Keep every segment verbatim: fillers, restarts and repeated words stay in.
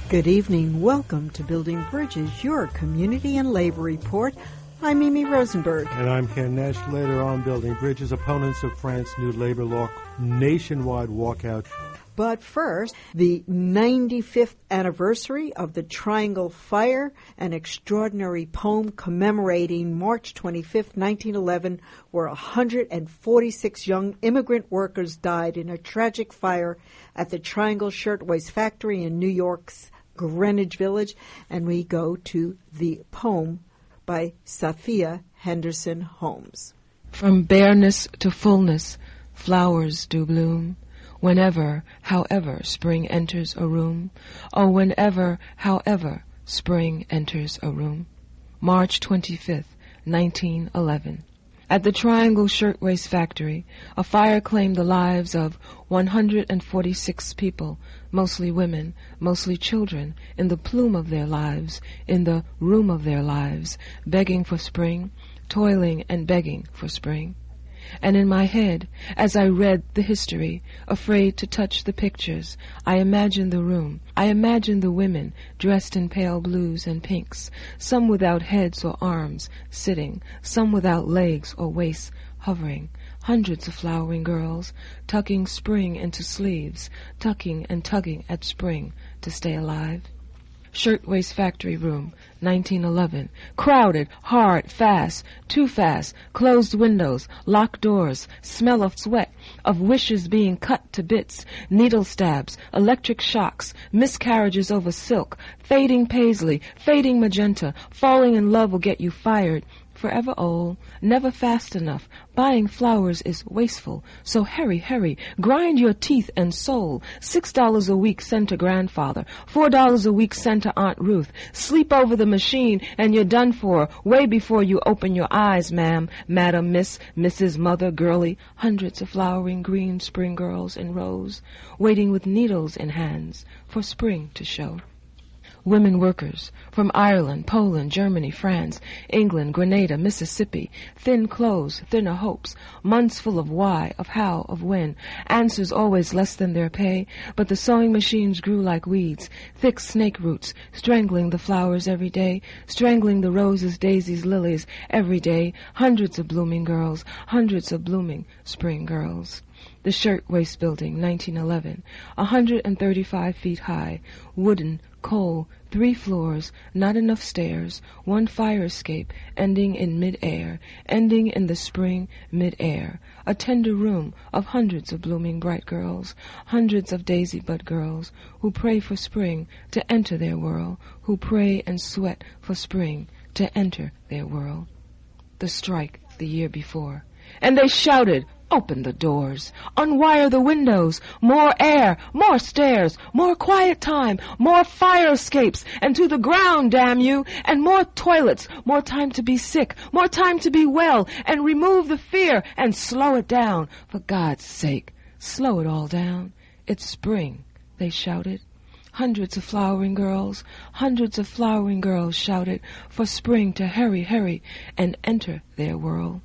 Good evening. Welcome to Building Bridges, your community and labor report. I'm Mimi Rosenberg. And I'm Ken Nash. Later on Building Bridges, opponents of France's new labor law nationwide walkout. But first, the ninety-fifth anniversary of the Triangle Fire, an extraordinary poem commemorating March twenty-fifth, nineteen eleven, where one hundred forty-six young immigrant workers died in a tragic fire at the Triangle Shirtwaist Factory in New York's Greenwich Village. And we go to the poem by Sophia Henderson Holmes. From bareness to fullness, flowers do bloom. Whenever, however, spring enters a room. Oh, whenever, however, spring enters a room. March twenty-fifth, nineteen eleven. At the Triangle Shirtwaist Factory, a fire claimed the lives of one hundred forty-six people, mostly women, mostly children, in the plume of their lives, in the room of their lives, begging for spring, toiling and begging for spring. And in my head, as I read the history, afraid to touch the pictures, I imagined the room. I imagined the women dressed in pale blues and pinks, some without heads or arms, sitting, some without legs or waists, hovering. Hundreds of flowering girls, tucking spring into sleeves, tucking and tugging at spring to stay alive. Shirtwaist Factory room, nineteen eleven. Crowded, hard, fast, too fast, closed windows, locked doors, smell of sweat, of wishes being cut to bits, needle stabs, electric shocks, miscarriages over silk, fading paisley, fading magenta, falling in love will get you fired. Forever old, never fast enough. Buying flowers is wasteful. So hurry, hurry, grind your teeth and soul. Six dollars a week sent to grandfather. Four dollars a week sent to Aunt Ruth. Sleep over the machine and you're done for. Way before you open your eyes, ma'am, madam, miss, Missus Mother, girlie. Hundreds of flowering green spring girls in rows, waiting with needles in hands for spring to show. Women workers from Ireland, Poland, Germany, France, England, Grenada, Mississippi, thin clothes, thinner hopes, months full of why, of how, of when, answers always less than their pay, but the sewing machines grew like weeds, thick snake roots, strangling the flowers every day, strangling the roses, daisies, lilies every day, hundreds of blooming girls, hundreds of blooming spring girls. The Shirtwaist Building, nineteen eleven, one hundred thirty-five feet high, wooden, coal, three floors, not enough stairs, one fire escape, ending in mid-air, ending in the spring mid-air, a tender room of hundreds of blooming bright girls, hundreds of daisy-bud girls, who pray for spring to enter their world, who pray and sweat for spring to enter their world. The strike the year before. And they shouted, "Open the doors, unwire the windows, more air, more stairs, more quiet time, more fire escapes, and to the ground, damn you, and more toilets, more time to be sick, more time to be well, and remove the fear, and slow it down, for God's sake, slow it all down. It's spring," they shouted. Hundreds of flowering girls, hundreds of flowering girls shouted for spring to hurry, hurry, and enter their world.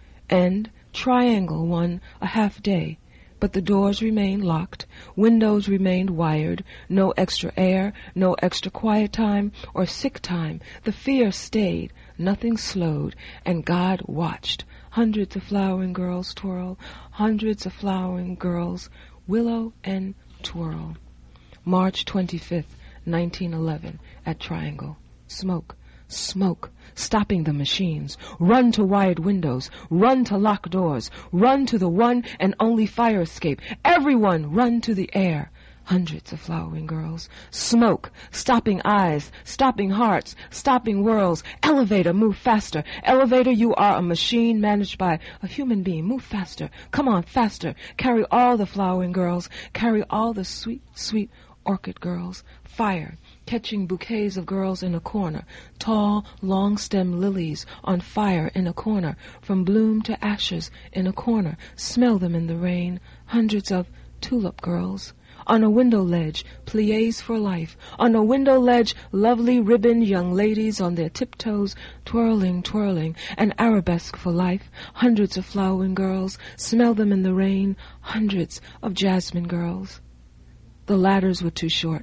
And Triangle won a half day, but the doors remained locked, windows remained wired, no extra air, no extra quiet time or sick time. The fear stayed, nothing slowed, and God watched. Hundreds of flowering girls twirl, hundreds of flowering girls willow and twirl. March twenty-fifth, nineteen eleven, at Triangle. Smoke, smoke, stopping the machines. Run to wired windows, run to locked doors, run to the one and only fire escape. Everyone run to the air. Hundreds of flowering girls. Smoke, stopping eyes, stopping hearts, stopping worlds. Elevator, move faster. Elevator, you are a machine managed by a human being. Move faster. Come on, faster. Carry all the flowering girls. Carry all the sweet, sweet orchid girls. Fire, catching bouquets of girls in a corner, tall, long-stem lilies on fire in a corner, from bloom to ashes in a corner, smell them in the rain, hundreds of tulip girls. On a window ledge, pliés for life. On a window ledge, lovely ribboned young ladies on their tiptoes, twirling, twirling, an arabesque for life. Hundreds of flowering girls, smell them in the rain, hundreds of jasmine girls. The ladders were too short.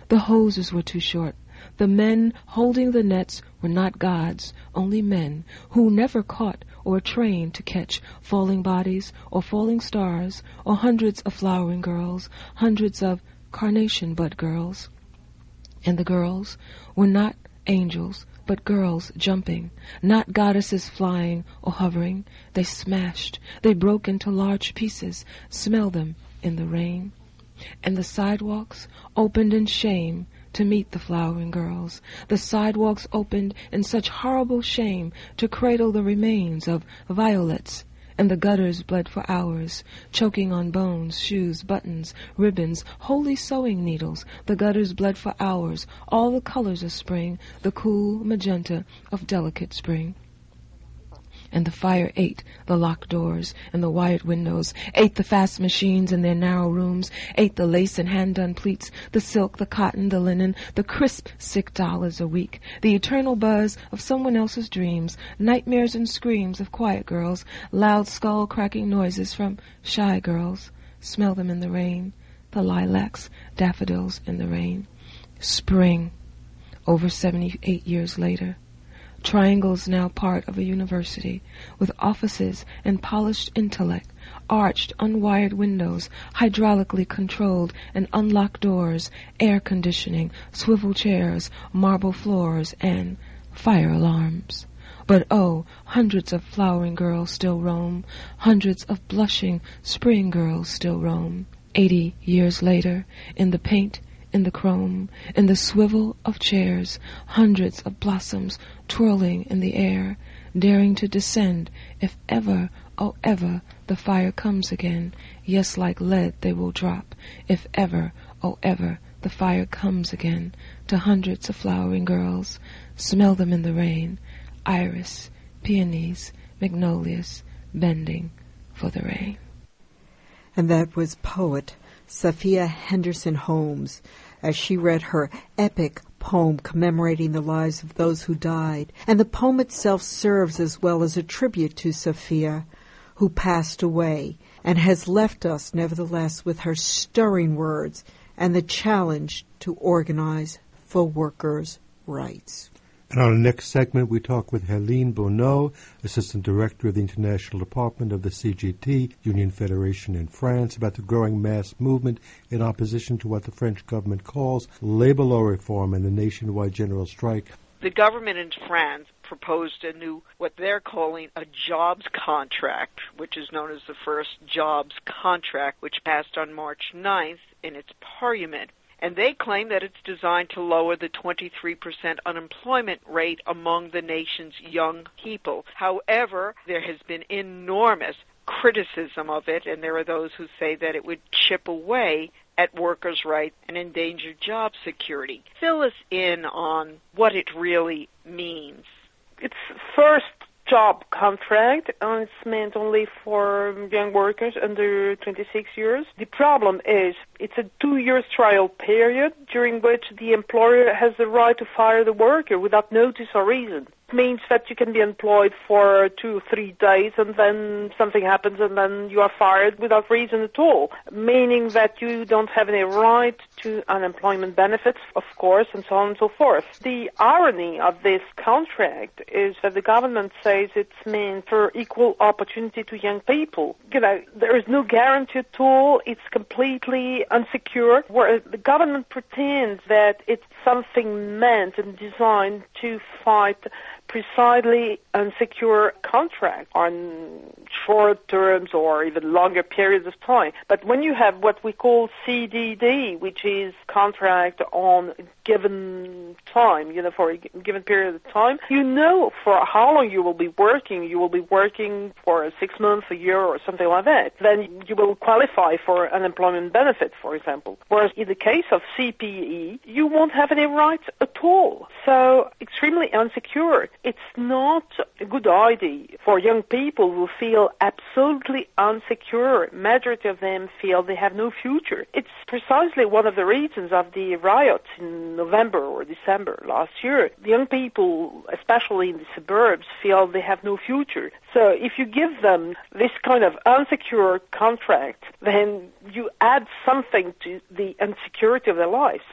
The hoses were too short. The men holding the nets were not gods, only men, who never caught or trained to catch falling bodies or falling stars or hundreds of flowering girls, hundreds of carnation bud girls. And the girls were not angels, but girls jumping, not goddesses flying or hovering. They smashed, they broke into large pieces, smell them in the rain. And the sidewalks opened in shame to meet the flowering girls. The sidewalks opened in such horrible shame to cradle the remains of violets, and the gutters bled for hours, choking on bones, shoes, buttons, ribbons, holy sewing needles. The gutters bled for hours, all the colors of spring, the cool magenta of delicate spring. And the fire ate the locked doors and the wired windows, ate the fast machines in their narrow rooms, ate the lace and hand-done pleats, the silk, the cotton, the linen, the crisp six dollars a week, the eternal buzz of someone else's dreams, nightmares and screams of quiet girls, loud skull-cracking noises from shy girls. Smell them in the rain, the lilacs, daffodils in the rain. Spring, over seventy-eight years later. Triangle's now part of a university, with offices and polished intellect, arched, unwired windows, hydraulically controlled and unlocked doors, air conditioning, swivel chairs, marble floors, and fire alarms. But oh, hundreds of flowering girls still roam, hundreds of blushing spring girls still roam. Eighty years later, in the paint, in the chrome, in the swivel of chairs, hundreds of blossoms twirling in the air, daring to descend if ever, oh ever, the fire comes again. Yes, like lead they will drop, if ever, oh ever, the fire comes again. To hundreds of flowering girls, smell them in the rain, iris, peonies, magnolias, bending for the rain. And that was poet Sophia Henderson Holmes, as she read her epic poem commemorating the lives of those who died. And the poem itself serves as well as a tribute to Sophia, who passed away, and has left us, nevertheless, with her stirring words and the challenge to organize for workers' rights. And on the next segment, we talk with Helene Bonneau, Assistant Director of the International Department of the C G T, Union Federation in France, about the growing mass movement in opposition to what the French government calls labor law reform and the nationwide general strike. The government in France proposed a new, what they're calling a jobs contract, which is known as the first jobs contract, which passed on March ninth in its parliament. And they claim that it's designed to lower the twenty-three percent unemployment rate among the nation's young people. However, there has been enormous criticism of it, and there are those who say that it would chip away at workers' rights and endanger job security. Fill us in on what it really means. It's first job contract, and it's meant only for young workers under twenty-six years. The problem is it's a two-year trial period during which the employer has the right to fire the worker without notice or reason. It means that you can be employed for two or three days and then something happens and then you are fired without reason at all, meaning that you don't have any right to unemployment benefits, of course, and so on and so forth. The irony of this contract is that the government says it's meant for equal opportunity to young people. You know, there is no guarantee at all. It's completely unsecure, where the government pretends that it's something meant and designed to fight precisely unsecure contracts on short terms or even longer periods of time. But when you have what we call C D D, which is contract on a given time, you know, for a given period of time, you know for how long you will be working. You will be working for six months, a year, or something like that. Then you will qualify for unemployment benefit, for example. Whereas in the case of C P E, you won't have any rights at all. So extremely unsecure. It's not a good idea for young people who feel absolutely unsecure. Majority of them feel they have no future. It's precisely one of the reasons of the riots in November or December last year. The young people, especially in the suburbs, feel they have no future. So if you give them this kind of unsecure contract, then you add something to the insecurity of their lives.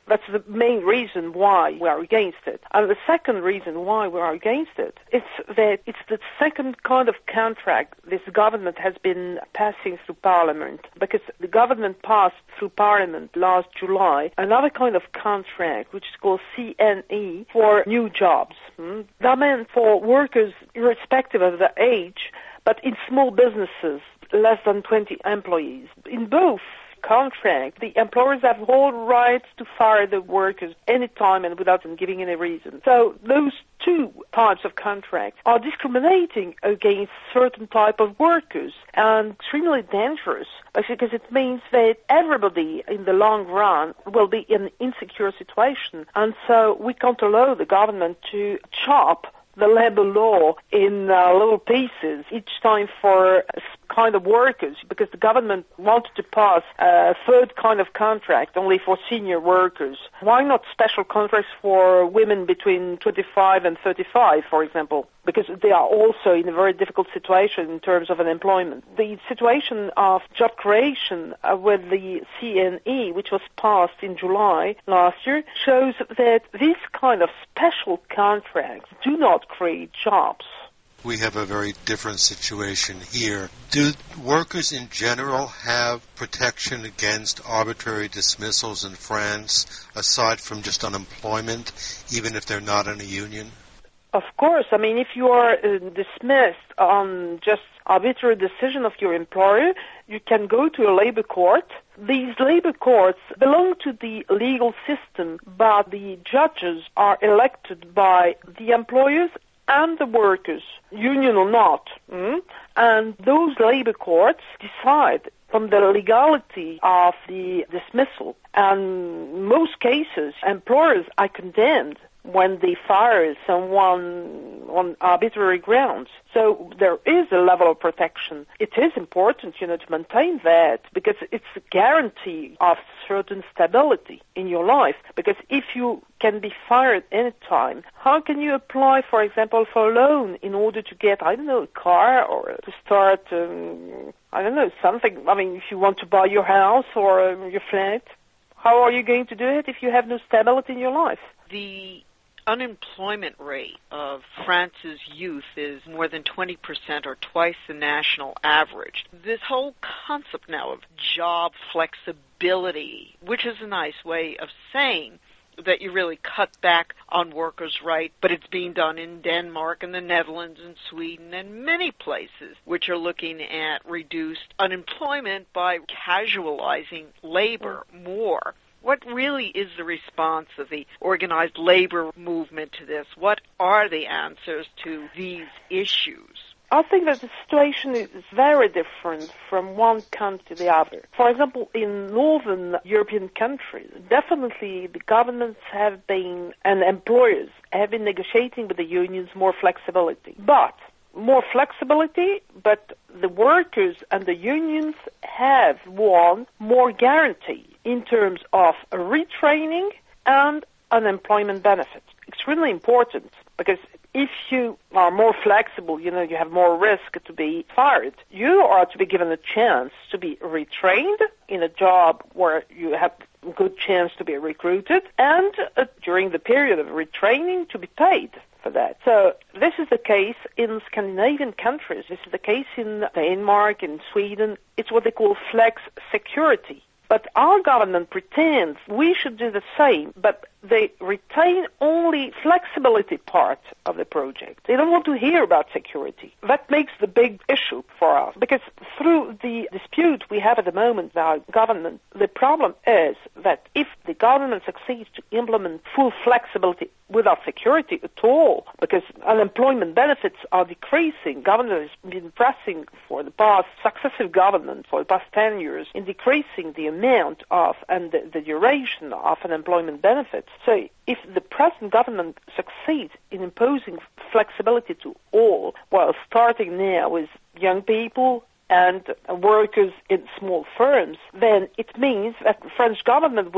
That's the main reason why we are against it. And the second reason why we are against it is that it's the second kind of contract this government has been passing through Parliament, because the government passed through Parliament last July another kind of contract, which is called C N E, for new jobs. Hmm? That meant for workers, irrespective of the age, but in small businesses, less than twenty employees. In both contract, the employers have all rights to fire the workers anytime and without them giving any reason. So those two types of contracts are discriminating against certain type of workers and extremely dangerous, because it means that everybody in the long run will be in an insecure situation. And so we can't allow the government to chop the labor law in uh, little pieces each time for kind of workers, because the government wanted to pass a third kind of contract only for senior workers. Why not special contracts for women between twenty-five and thirty-five, for example? Because they are also in a very difficult situation in terms of unemployment. The situation of job creation uh, with the C N E, which was passed in July last year, shows that these kind of special contracts do not create jobs. We have a very different situation here. Do workers in general have protection against arbitrary dismissals in France, aside from just unemployment, even if they're not in a union? Of course. I mean, if you are uh, dismissed on just arbitrary decision of your employer, you can go to a labor court. These labor courts belong to the legal system, but the judges are elected by the employers and the workers, union or not. Mm? And those labor courts decide from the legality of the dismissal. And in most cases, employers are condemned when they fire someone on arbitrary grounds. So there is a level of protection. It is important, you know, to maintain that, because it's a guarantee of certain stability in your life. Because if you can be fired any time, how can you apply, for example, for a loan in order to get, I don't know, a car or to start, um, I don't know, something? I mean, if you want to buy your house or um, your flat, how are you going to do it if you have no stability in your life? The unemployment rate of France's youth is more than twenty percent, or twice the national average. This whole concept now of job flexibility, which is a nice way of saying that you really cut back on workers' rights, but it's being done in Denmark and the Netherlands and Sweden and many places which are looking at reduced unemployment by casualizing labor more. What really is the response of the organized labor movement to this? What are the answers to these issues? I think that the situation is very different from one country to the other. For example, in northern European countries, definitely the governments have been, and employers have been negotiating with the unions more flexibility. But more flexibility, but the workers and the unions have won more guarantee in terms of retraining and unemployment benefits. Extremely important, because if you are more flexible, you know, you have more risk to be fired. You are to be given a chance to be retrained in a job where you have a good chance to be recruited, and uh, during the period of retraining to be paid for that. So this is the case in Scandinavian countries. This is the case in Denmark, in Sweden. It's what they call flex security. But our government pretends we should do the same, but they retain only flexibility part of the project. They don't want to hear about security. That makes the big issue for us, because through the dispute we have at the moment with our government, the problem is that if the government succeeds to implement full flexibility without security at all, because unemployment benefits are decreasing, government has been pressing for the past successive government for the past ten years in decreasing the amount of and the, the duration of unemployment benefits. So if the present government succeeds in imposing flexibility to all, while starting now with young people and workers in small firms, then it means that the French government will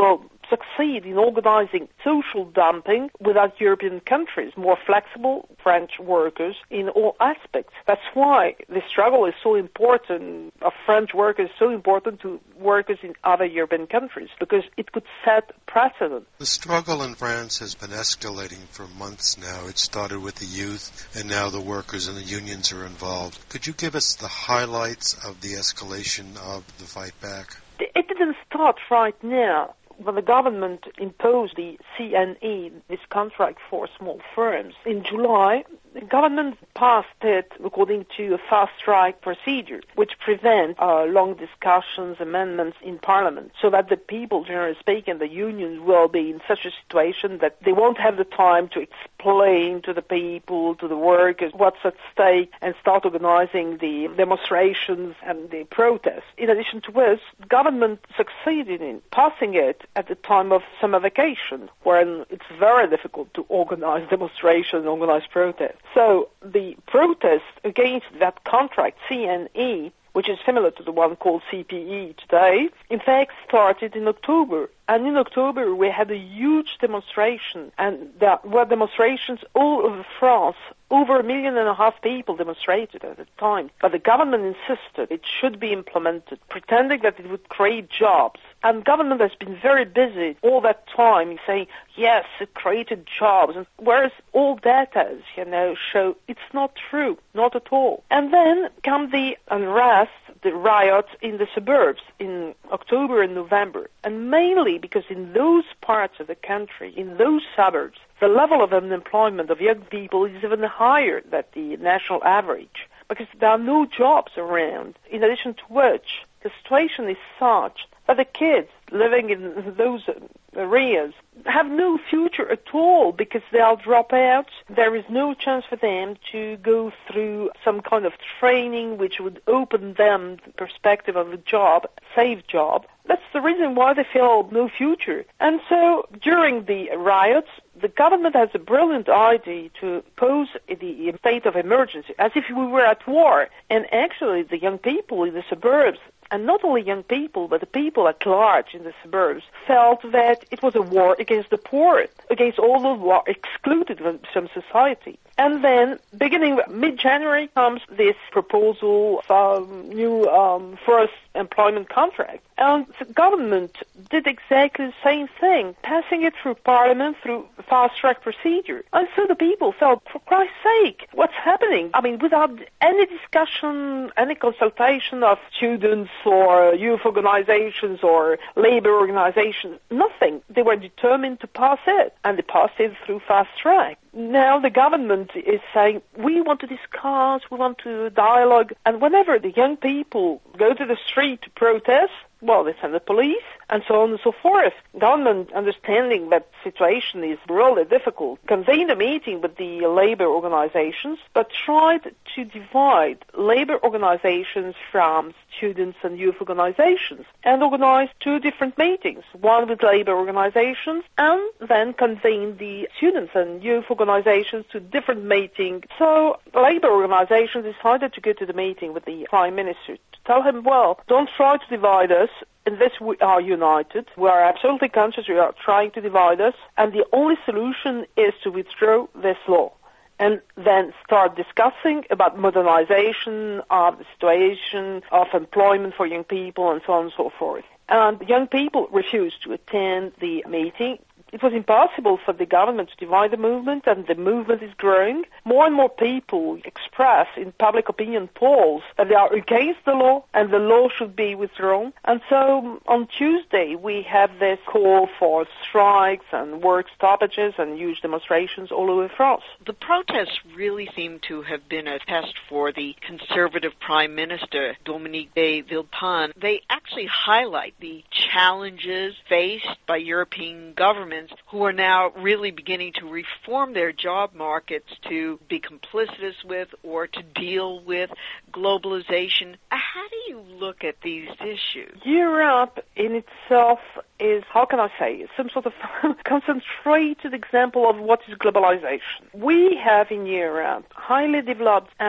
succeed in organizing social dumping without European countries, more flexible French workers in all aspects. That's why the struggle is so important, of French workers so important to workers in other European countries, because it could set precedent. The struggle in France has been escalating for months now. It started with the youth, and now the workers and the unions are involved. Could you give us the highlights of the escalation of the fight back? It didn't start right now. When the government imposed the C N E, this contract for small firms, in July, the government passed it according to a fast-track procedure, which prevents uh, long discussions, amendments in Parliament, so that the people, generally speaking, the unions will be in such a situation that they won't have the time to explain to the people, to the workers, what's at stake, and start organizing the demonstrations and the protests. In addition to this, the government succeeded in passing it at the time of summer vacation, when it's very difficult to organize demonstrations, organize protests. So the protest against that contract, C N E, which is similar to the one called C P E today, in fact started in October. And in October we had a huge demonstration, and there were demonstrations all over France. Over a million and a half people demonstrated at the time. But the government insisted it should be implemented, pretending that it would create jobs. And government has been very busy all that time saying, yes, it created jobs. And whereas all data, you know, show it's not true, not at all. And then come the unrest, the riots in the suburbs in October and November. And mainly because in those parts of the country, in those suburbs, the level of unemployment of young people is even higher than the national average, because there are no jobs around. In addition to which, the situation is such that the kids living in those areas have no future at all, because they'll drop out. There is no chance for them to go through some kind of training which would open them the perspective of a job, safe job. That's the reason why they feel no future. And so during the riots, the government has a brilliant idea to pose the state of emergency as if we were at war. And actually the young people in the suburbs, and not only young people, but the people at large in the suburbs, felt that it was a war against the poor, against all those who are excluded from society. And then, beginning mid-January, comes this proposal of um, new um, first employment contract. And the government did exactly the same thing, passing it through Parliament, through fast-track procedure. And so the people felt, for Christ's sake, what's happening? I mean, without any discussion, any consultation of students or youth organizations or labor organizations, nothing. They were determined to pass it, and they passed it through fast-track. Now the government is saying, we want to discuss, we want to dialogue, and whenever the young people go to the street to protest, well, they send the police, and so on and so forth. Government, understanding that situation is really difficult, convened a meeting with the labor organizations, but tried to divide labor organizations from students and youth organizations, and organized two different meetings, one with labor organizations, and then convened the students and youth organizations to different meetings. So labor organizations decided to go to the meeting with the Prime Minister to tell him, well, don't try to divide us. In this we are united. We are absolutely conscious you are trying to divide us, and the only solution is to withdraw this law and then start discussing about modernization of the situation of employment for young people and so on and so forth. And young people refused to attend the meeting. It was impossible for the government to divide the movement, and the movement is growing. More and more people express in public opinion polls that they are against the law and the law should be withdrawn. And so on Tuesday we have this call for strikes and work stoppages and huge demonstrations all over France. The protests really seem to have been a test for the conservative Prime Minister, Dominique de Villepin. They actually highlight the challenges faced by European governments who are now really beginning to reform their job markets to be complicitous with or to deal with globalization. How do you look at these issues? Europe in itself is, how can I say, some sort of concentrated example of what is globalization. We have in Europe highly developed and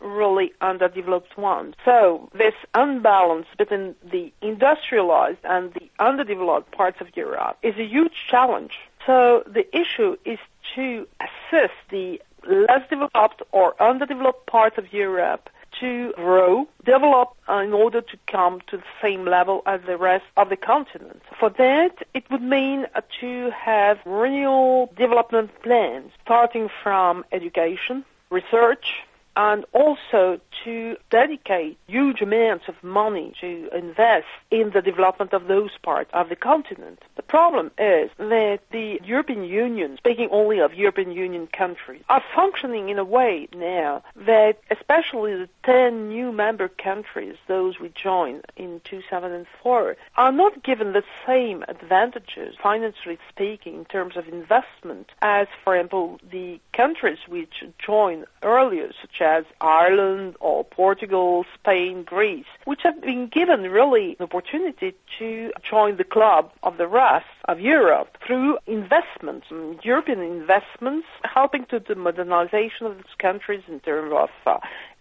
really underdeveloped ones. So this unbalance between the industrialized and the underdeveloped parts of Europe is a huge challenge. So the issue is to assist the less developed or underdeveloped parts of Europe to grow, develop uh, in order to come to the same level as the rest of the continent. For that, it would mean uh, to have real development plans, starting from education, research, and also to dedicate huge amounts of money to invest in the development of those parts of the continent. The problem is that the European Union, speaking only of European Union countries, are functioning in a way now that especially the ten new member countries, those we joined in two thousand four, are not given the same advantages, financially speaking, in terms of investment as, for example, the countries which joined earlier, such as Ireland or Portugal, Spain, Greece, which have been given really an opportunity to join the club of the rest of Europe through investments, European investments, helping to the modernization of these countries in terms of uh,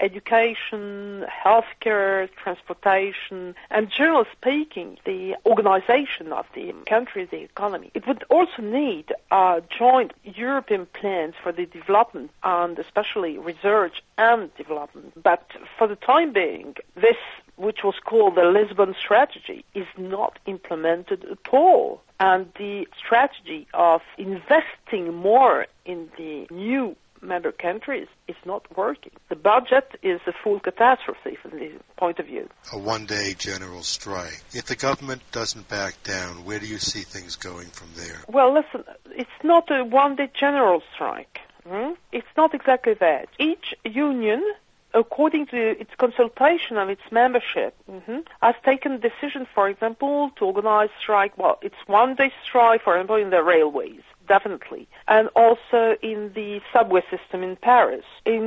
education, healthcare, transportation, and generally speaking, the organization of the country, the economy. It would also need uh, joint European plans for the development and especially research and development. But for the time being, this, which was called the Lisbon strategy, is not implemented at all. And the strategy of investing more in the new member countries is not working. The budget is a full catastrophe from this point of view. A one-day general strike. If the government doesn't back down, where do you see things going from there? Well, listen, it's not a one-day general strike. Hmm? It's not exactly that. Each union, according to its consultation of its membership, mm-hmm, has taken a decision, for example, to organize strike. Well, it's one-day strike, for example, in the railways, definitely, and also in the subway system in Paris.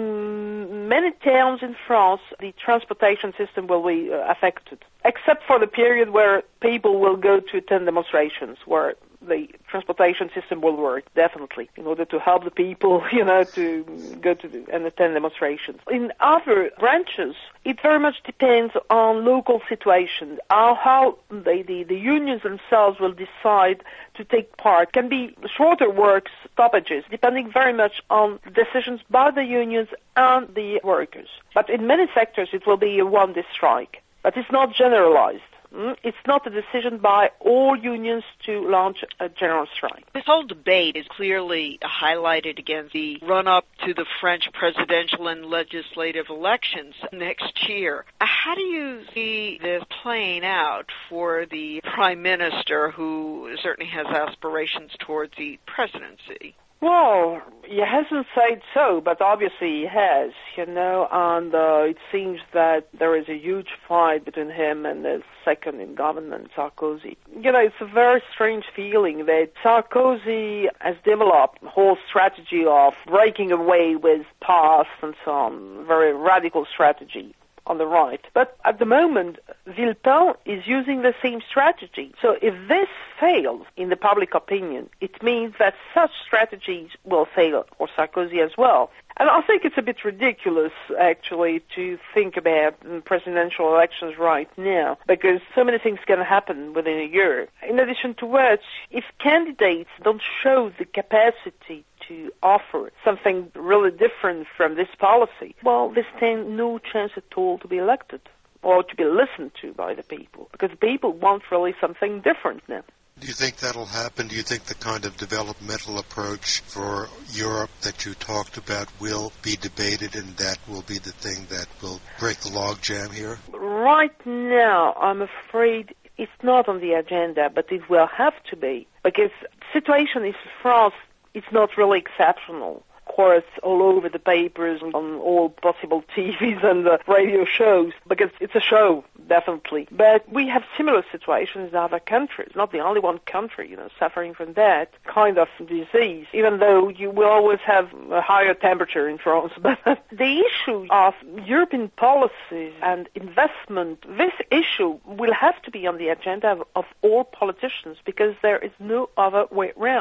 In many towns in France, the transportation system will be uh, affected, except for the period where people will go to attend demonstrations, where the transportation system will work, definitely, in order to help the people, you know, to go to the, and attend demonstrations. In other branches, it very much depends on local situations, how, how they, the, the unions themselves will decide to take part. It can be shorter work stoppages, depending very much on decisions by the unions and the workers. But in many sectors, it will be a one-day strike. But it's not generalized. It's not a decision by all unions to launch a general strike. This whole debate is clearly highlighted against the run-up to the French presidential and legislative elections next year. How do you see this playing out for the prime minister, who certainly has aspirations towards the presidency? Well, he hasn't said so, but obviously he has, you know, and uh, it seems that there is a huge fight between him and the second in government, Sarkozy. You know, it's a very strange feeling that Sarkozy has developed a whole strategy of breaking away with past and so on, very radical strategy on the right. But at the moment, Villepin is using the same strategy. So if this fails in the public opinion, it means that such strategies will fail for Sarkozy as well. And I think it's a bit ridiculous, actually, to think about presidential elections right now, because so many things can happen within a year. In addition to which, if candidates don't show the capacity to offer something really different from this policy, well, they stand no chance at all to be elected or to be listened to by the people, because people want really something different now. Do you think that'll happen? Do you think the kind of developmental approach for Europe that you talked about will be debated, and that will be the thing that will break the logjam here? Right now, I'm afraid it's not on the agenda, but it will have to be, because the situation in France is not really exceptional. Of course, all over the papers, on all possible T Vs and uh, radio shows, because it's a show, definitely. But we have similar situations in other countries, not the only one country, you know, suffering from that kind of disease, even though you will always have a higher temperature in France. But the issue of European policies and investment, this issue will have to be on the agenda of, of all politicians, because there is no other way around.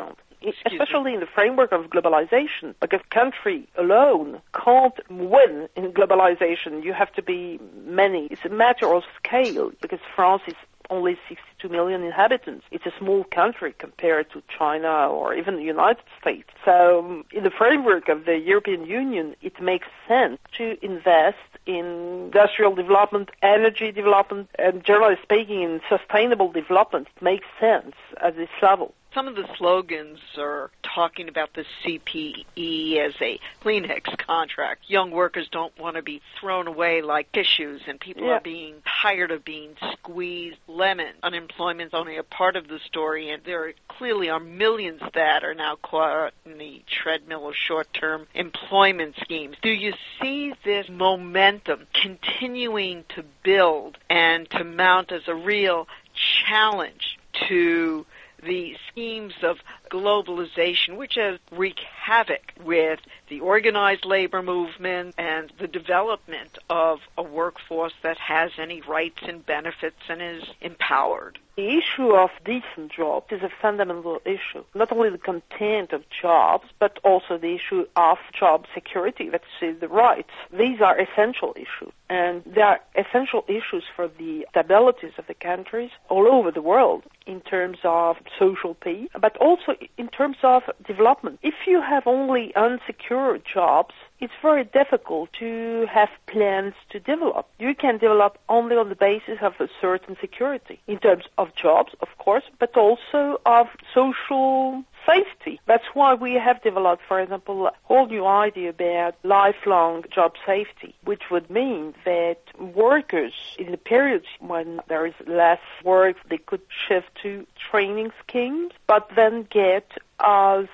especially in the framework of globalization. Like a country alone can't win in globalization. You have to be many. It's a matter of scale, because France is only sixty-two million inhabitants. It's a small country compared to China or even the United States. So um, in the framework of the European Union, it makes sense to invest in industrial development, energy development, and generally speaking, in sustainable development. It makes sense at this level. Some of the slogans are talking about the C P E as a Kleenex contract. Young workers don't want to be thrown away like tissues, and people yeah. are being tired of being squeezed lemon. Unemployment's only a part of the story, and there clearly are millions that are now caught in the treadmill of short-term employment schemes. Do you see this momentum continuing to build and to mount as a real challenge to the schemes of globalization, which has wreaked havoc with the organized labor movement and the development of a workforce that has any rights and benefits and is empowered? The issue of decent jobs is a fundamental issue. Not only the content of jobs, but also the issue of job security, let's say the rights. These are essential issues. And they are essential issues for the stabilities of the countries all over the world in terms of social peace, but also in terms of development. If you have only unsecure jobs, it's very difficult to have plans to develop. You can develop only on the basis of a certain security in terms of jobs, of course, but also of social safety. That's why we have developed, for example, a whole new idea about lifelong job safety, which would mean that workers, in the periods when there is less work, they could shift to training schemes, but then get as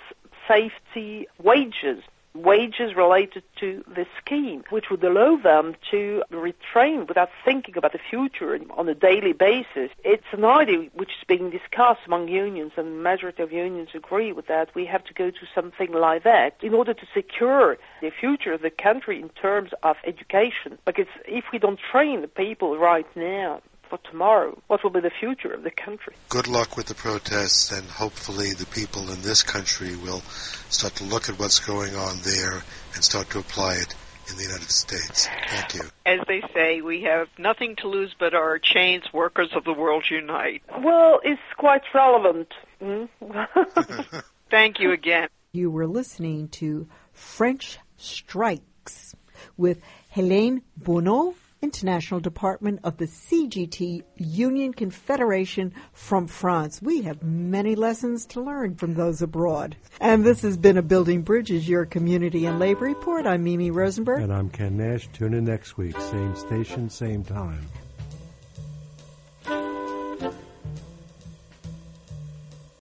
safety wages. wages related to the scheme, which would allow them to retrain without thinking about the future on a daily basis. It's an idea which is being discussed among unions, and the majority of unions agree with that. We have to go to something like that in order to secure the future of the country in terms of education. Because if we don't train the people right now for tomorrow, what will be the future of the country? Good luck with the protests, and hopefully the people in this country will start to look at what's going on there and start to apply it in the United States. Thank you. As they say, we have nothing to lose but our chains. Workers of the world unite. Well, it's quite relevant. Mm? Thank you again. You were listening to French Strikes with Helene Bonneau, International Department of the C G T Union Confederation from France. We have many lessons to learn from those abroad. And this has been a Building Bridges, your community and labor report. I'm Mimi Rosenberg. And I'm Ken Nash. Tune in next week. Same station, same time.